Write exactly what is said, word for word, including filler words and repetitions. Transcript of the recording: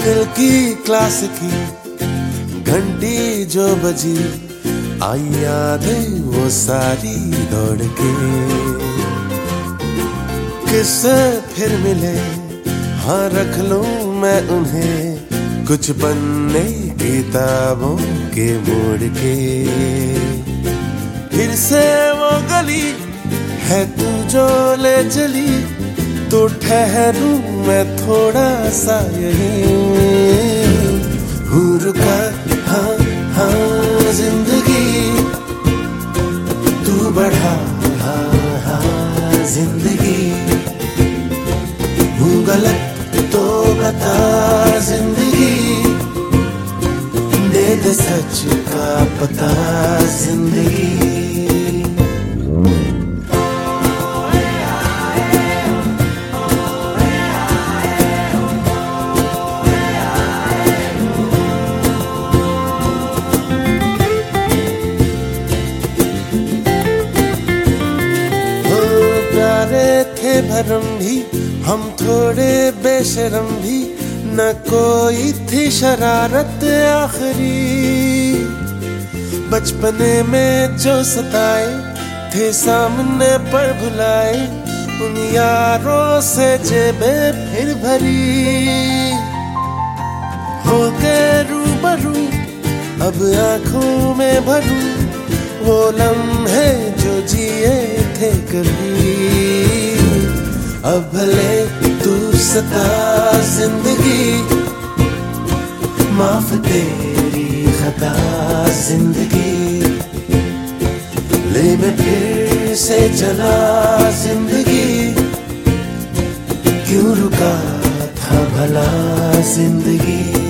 दिल की क्लास की घंटी जो बजी, आई यादें वो सारी दौड़ के। किससे फिर मिले, हाँ रख लूं मैं उन्हें कुछ पन्ने किताबों के मोड़ के। फिर से वो गली है तू जो ले चली, तो ठहरूं मैं थोड़ा सा यहीं। हूँ रुका हाँ हाँ जिंदगी, तू बढ़ा हाँ हाँ जिंदगी। हूँ गलत तो बता जिंदगी, दे दे सच का पता जिंदगी। थे भरम भी हम थोड़े बेशरम भी, न कोई थी शरारत आखिरी। बचपने में जो सताए थे सामने पर भुलाए, उन यारों से जेबें फिर भरी। हो गए रूबरू अब आंखों में भरूं, वो लम्हे जो जिए थे कभी। अब भले तू सता जिंदगी, माफ तेरी खता जिंदगी। ले मैं फिर से चला जिंदगी, क्यों रुका था भला जिंदगी।